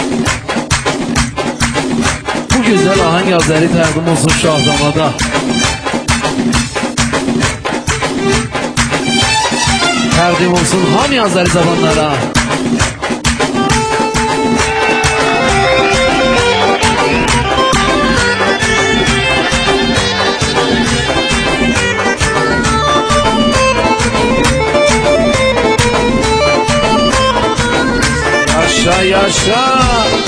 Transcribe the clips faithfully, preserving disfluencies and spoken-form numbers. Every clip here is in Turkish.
Bu güzel ahang Azeri təqdim olsun Şahdamada. Təqdim olsun hamı Azeri zamanlara. Yaşa yaşa.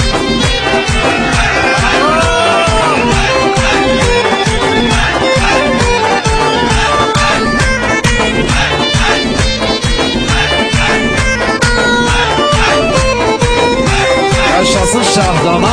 Yaşasın Şahdamad.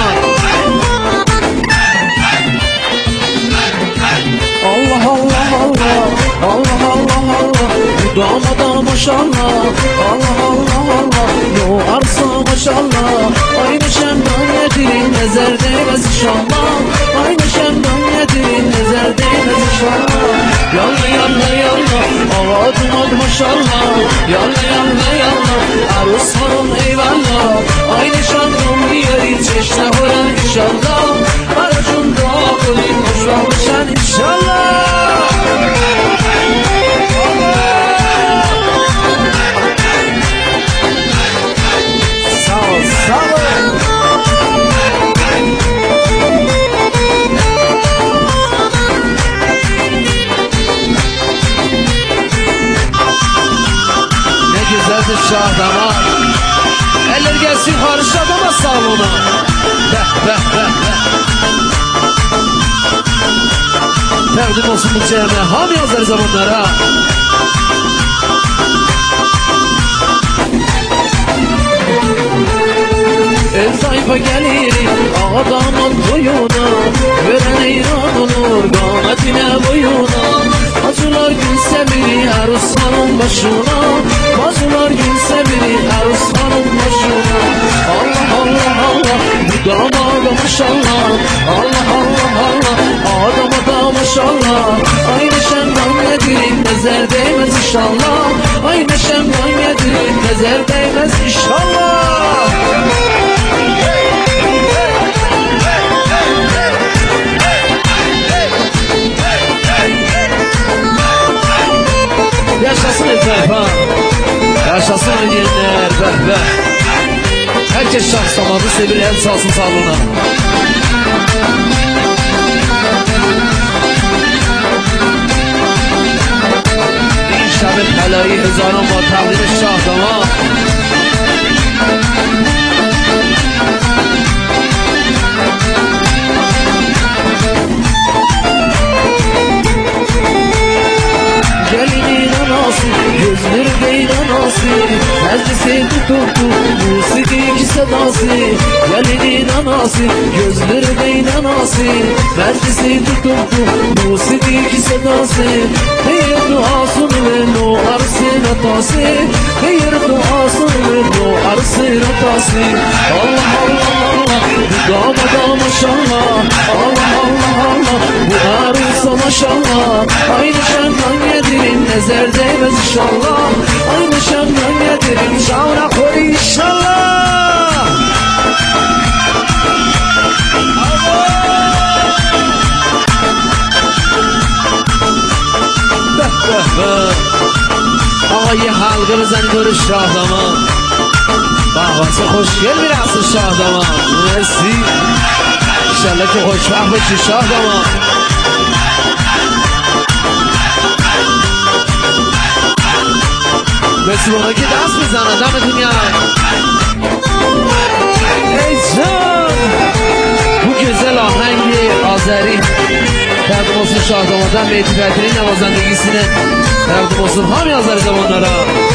Allah Allah Allah, Allah Allah Allah, bu damada maşallah. Allah Allah Allah, yo arsa maşallah. Aynı şemdan yedirin nezer değmez inşallah. Aynı şemdan yedirin nezer değmez inşallah. Yalla yalla yalla, avadım ad maşallah. Yalla yalla yalla, arus hanım eyvallah. Aynı şemdan yerin çeşne horan inşallah. Aracında kulin hoşlanmışan inşallah. Şahdamad. Eller gelsin yukarı Şahdamad salona. Beh beh beh beh. Təqdim olsun bu cəmə hamı Azeri zamanlara. El tayfa gelir adamın boyuna, gören eyran olur qametine boyuna. Acılar gülse biri Aruslanın başına, acılar gülse biri Aruslanın başına. Allah Allah Allah, bu damada maşallah. Allah Allah Allah, adama da maşallah. Aynı şemdan yedirin nezer değmez inşallah. Aynı şemdan yedirin nezer değmez inşallah. Yaşasın etrafa, yaşasın oynayanlar, beh beh. Herkes Şahdamadı sevir, el salsın salona. Bir şabit halayı hızarın var, təqdim Şahdamad. Gelinin anası, gözleri değil anası. Meclisi tuturdu, musiki iki sedası. Gelinin anası, gözleri değil anası. Meclisi tuturdu, musiki iki sedası. Hayır duasını ver o arısın atası. Hayır duasını ver o arısın atası. Allah Allah Allah, bu damada maşallah. Allah Allah Allah, bu arısa maşallah. Aynı şemdan yedirin nezer değmez inşallah. Aynı şemdan yedirin şavra koy inşallah. Beh beh beh. Ağayı halkımızdan görüş Şahdamad. Bağvası hoş gel bir asıl Şahdamad. Mersi. İnşallah ki hoşbah bıçı Şahdamad. Mersi bana ki dans bizden adam dünya. Ey can, bu güzel ahengi Azeri təqdim olsun Şahdamad'dan Mehdi Fəthi'nin navazandigisine təqdim olsun hamı Azeri zamanlara.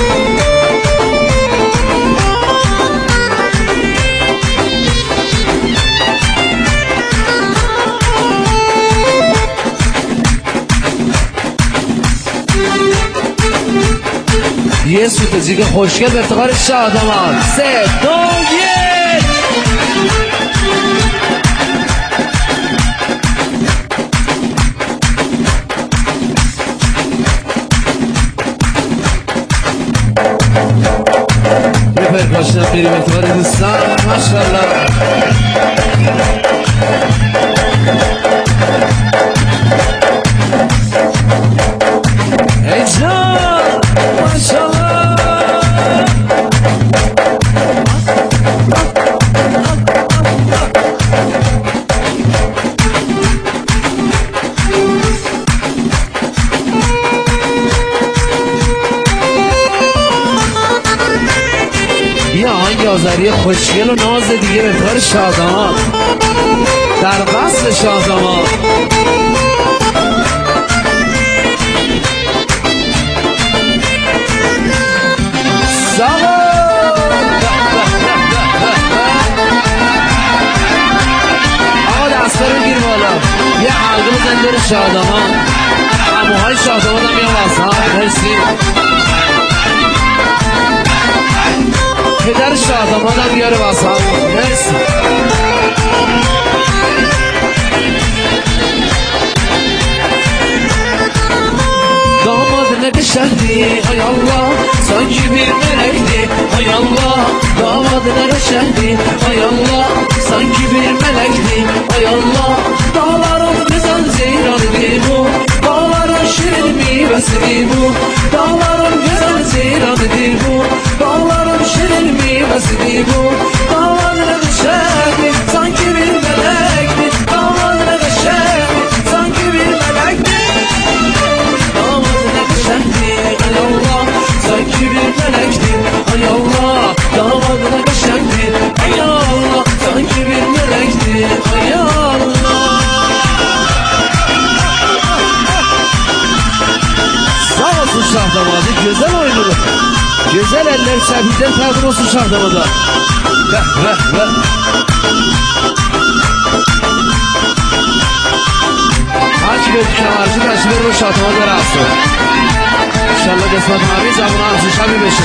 یه سوت جیگه خوشگل به افتخار شادمان. سه دو یک. یه پرکاشن بریم اعتبار دوستان ماشاءالله. ای جان ماشاءالله. یه آهنگ آذری خوشگل و ناز دیگه به کار شادمان در وصل شادمان. آقا دسته رو بگیر بالا، یه حلقه بزن دور شادمان. اموهای شادمان هم میام واسه مرسی. پدر شادمان هم بیاره واسه مرسی. داماد نقشهدی ای الله sanki bir melekti ay Allah. Damadı naqşehdi ay Allah sanki bir melekti ay Allah. Dağların güzel zeyranıdır bu, dağların şirin meyvesidir bu. Dağların güzel zeyranıdır bu, dağların şirin meyvesidir bu. Damadı naqşehdi sanki bir melekti, damadı naqşehdi sanki bir melekti. Damadı naqşehdi ay Allah sanki bir melekti ay Allah. Damadı naqşehdi ay Allah sanki bir melekti ay Allah. Sağ olsun şah damadı, güzel oynadı. Güzel eller şehirden tadır olsun şah damadı. Veh veh veh. Hacı bir kemarcı taşı ver bu şah damadı rastı. İnşallah qismət abi zabına arzuşa bir beşi.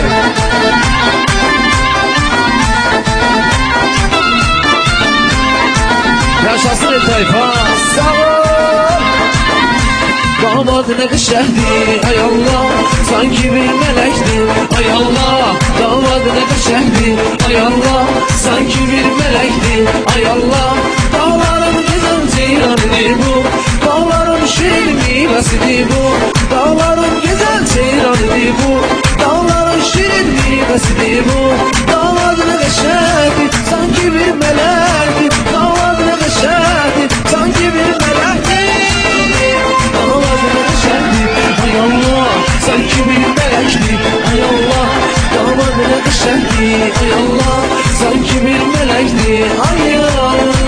Yaşasın el tayfa. Sağ ol. Damadı naqşehdi ay Allah sanki bir melekti ay Allah. Damadı naqşehdi ay Allah sanki bir melekti ay Allah. Dağların güzel ceyranıdır bu, dağların şirin meyvesidir bu. Dağların güzel ceyranıdır bu, dağların şirin meyvesidir bu. Damadı naqşehdi sanki bir melekti, damadı naqşehdi sanki bir melekti. Damadı naqşehdi ay Allah sanki bir melekti ay Allah. Damadı naqşehdi ay Allah sanki bir melekti ay Allah.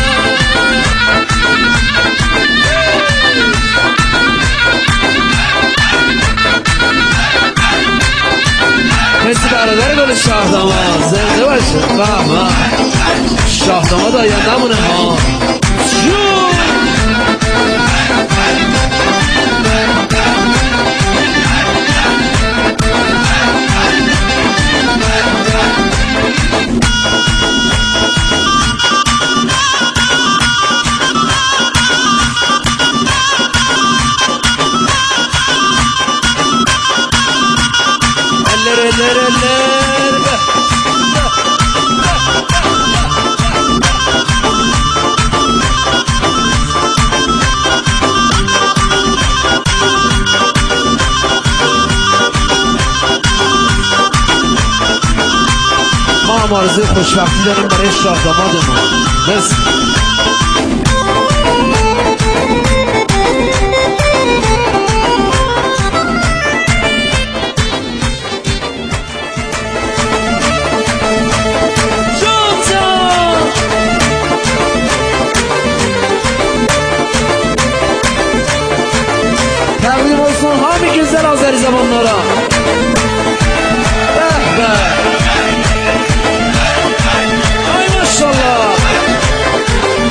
Hepsi برادر گل شاهداماد زنده باشه. بابا شاهداماد آینده‌مونه ها. eller eller eller ما هم آرزوی خوشبختی داریم برای شاه دامادمون. مرسی. تقدیم olsun همه güzel Azeri zamanlara. Be be. Ay maşallah.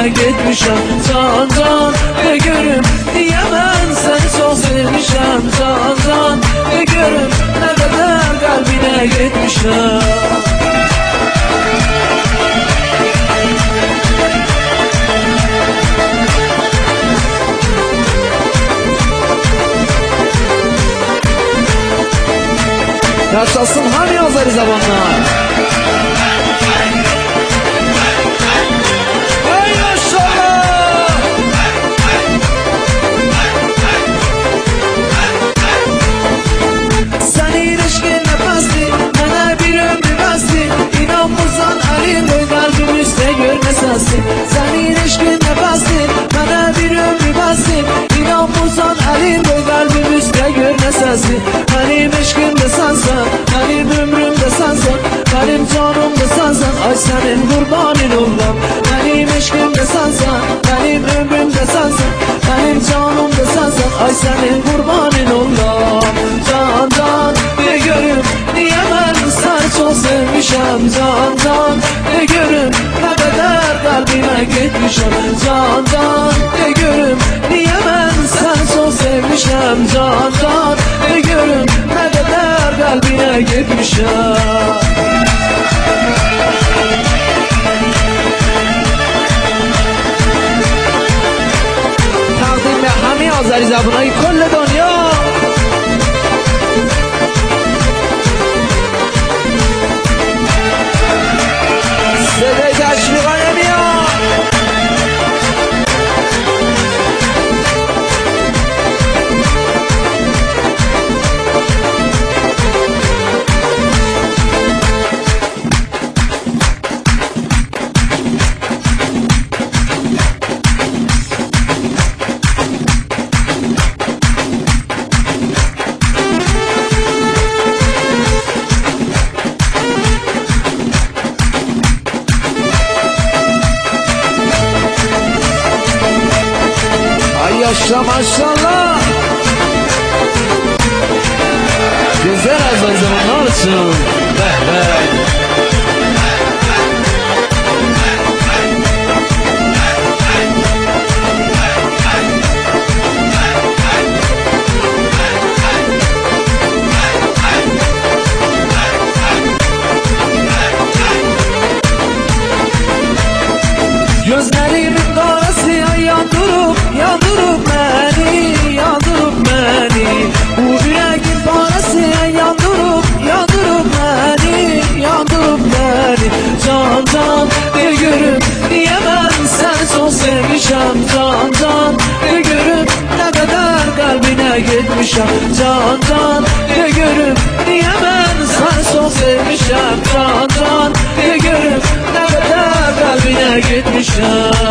kalbine gitmişim. Can can de görüm diye ben seni çok sevmişim. Can can de görüm ne kadar kalbine gitmişim. Yaşasın hani Azeri zamanlar. Ey maşallah. Senin aşkın nefesli, bana bir ömrü besti. İnanmırsan elim boy kalbimizde görmesesin. Senin aşkın nefesli, bana bir ömrü besti. İnanmırsan elim boy kalbimizde görmesesin. Benim aşkım da sensen, benim ömrüm de sensen, benim canım da sensen. Ay senin kurbanın olam. Benim aşkım da sensen, benim ömrüm de sensen, benim canım da sensen. Ay senin kurbanın olam. Can can de görüm niye ben seni çok sevmişim. Can can de görüm ne kadar kalbime gitmişim. Can can de görüm niye ben seni çok sevmişim. Can can de görüm ne kadar kalbine gitmişim. تقدیم به همه آذری زبانهای کل دنیا. صدای تشویقا نمیاد. Yaşa maşallah. Güzel azay zamanlar için. Beh beh. Gözlerimin karası yandırıp yandırıp beni, yandırıp beni. Bu yüreğin parası yandırıp yandırıp beni, yandırıp beni. Can can de görüm niye ben seni çok sevmişim. Can can de görüm ne kadar kalbine gitmişim. Can can de görüm niye ben seni çok sevmişim. Can can de görüm ne kadar kalbine gitmişim.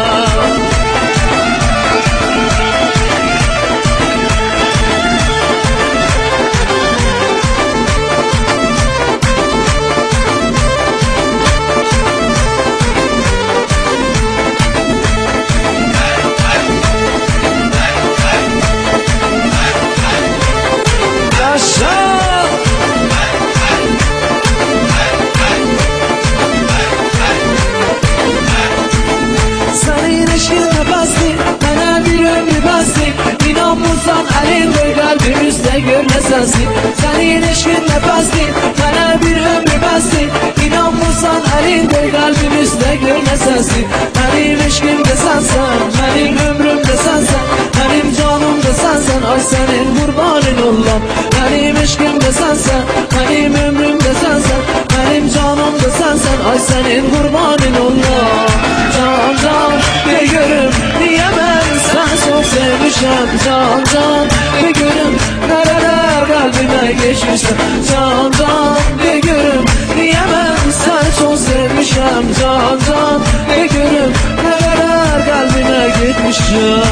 İnanmırsan elin boy kalbimizde görmesensin. Senin eşkin nefesli, bana bir ömrü bessin. İnanmırsan elin boy kalbimizde görmesensin. Benim eşkim de sensen, benim ömrüm de sensen, benim canım da sensen. Ay senin kurbanın olam. Benim eşkim de sensen, benim ömrüm de sensen, benim canım da sensen. Ay senin kurbanın olam. Can can de görüm niye ben seni çok sevmişim. Can can de görüm nereler kalbime geçmişim. Can can de görüm niye ben seni çok sevmişim. Can can de görüm nereler kalbime gitmişim.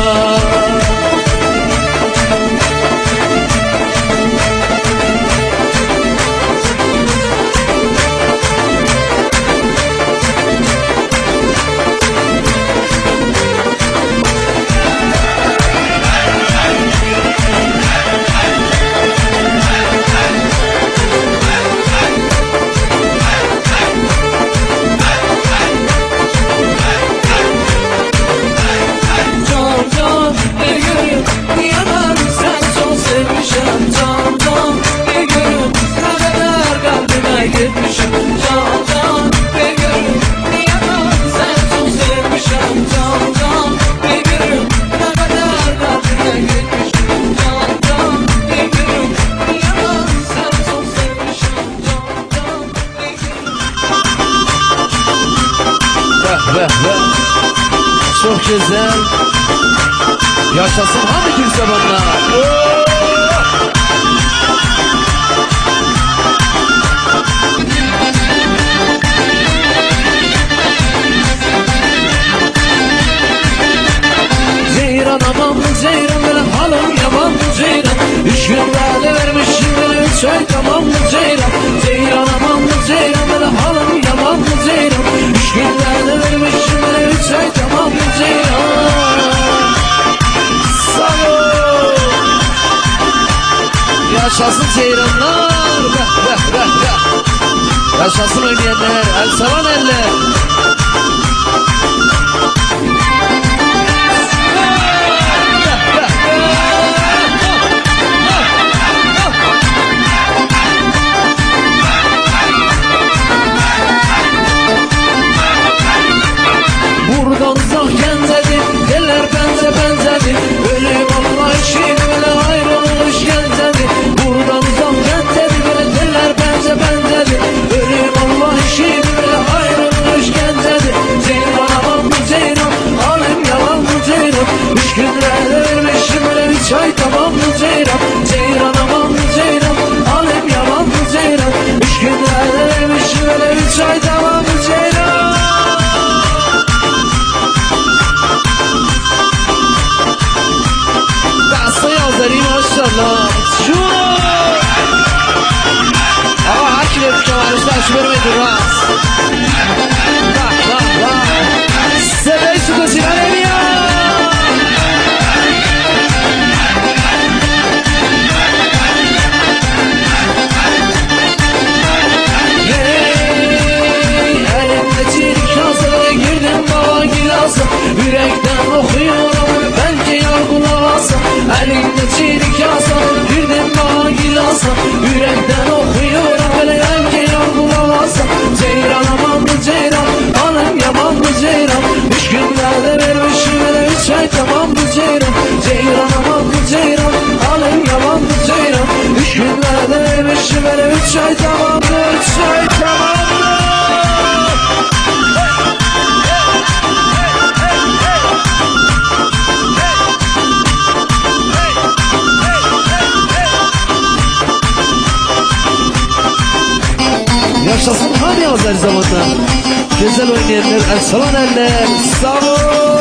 be be. Çok güzel. Yaşasın hadi kimse bana. Ceyran aman Ceyran böyle halım yaman Ceyran. Üç gün vade vermişim böyle üç ay tamam mı Ceyran. Ceyran aman Ceyran böyle halım yaman Ceyran. Üç gün vade vermişim böyle üç ay tamam mı Ceyran. Sağ ol. Yaşasın Ceyranlar be be be be. Yaşasın oynayanlar el salan eller. Buradan uzak genzedim, eller benze benzedim. Ölüm Allah işini böyle ayrılmış genzedim. Buradan uzak genzedim, böyle eller benze benzedim. Ölüm Allah işini böyle ayrılmış genzedim. Ceyran aman mı Ceyran, alem yalan mı Ceyran. Üç günlerde vermişim böyle üç ay tamam mı Ceyran. Ceyran aman mı Ceyran, alem yalan mı Ceyran. Üç günlerde vermişim böyle üç ay tamam mı Ceyran. Yazarım maşallah. Şu ama hakim et kemaliste aç vermedi rast. Bak bak bak. Sebey su kızına ne ya? Hey, elimde çelik kasaya girdim baba gilasa. Yürekten okuyorum belki yargılamasa. Elimde çelik kasa, girdim bana gilasa. Yürekten okuyorum hele belki yargılamasa. Ceyran aman mı Ceyran, alem yaman mı Ceyran. Üç günlerde vermişim hele üç ay tamam mı Ceyran. Ceyran aman mı Ceyran, alem yaman mı Ceyran. Üç günlerde vermişim hele üç ay tamam mı, üç ay tamam mı. Yaşasın hadi yazar zamanda. Güzel oynayanlar el salan eller. Sağ ol.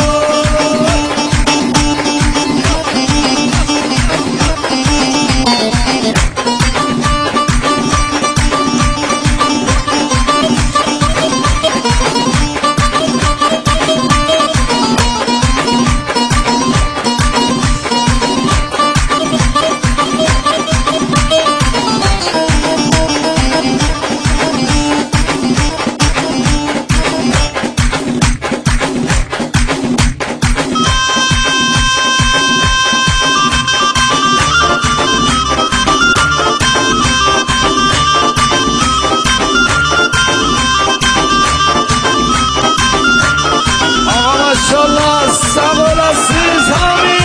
Maşallah sağ olasınız amin.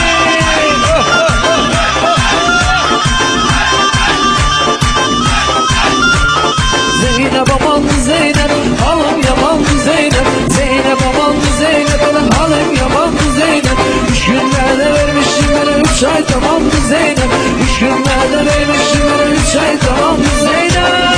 Zeynep aman Zeynep, halım yaman Zeynep. Zeynep aman Zeynep, hele halım yaman Zeynep. Üç günlerde vermişim hele üç ay tamam Zeynep. Üç günlerde vermişim hele üç ay tamam Zeynep.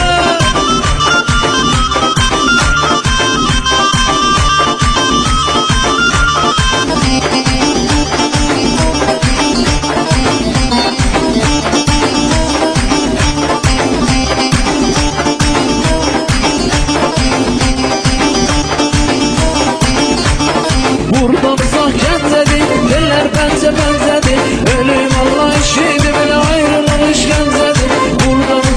Buradan uzak genzedim, eller benze benzedi. Ölüm Allah işini böyle ayrılmış genzedim. Buradan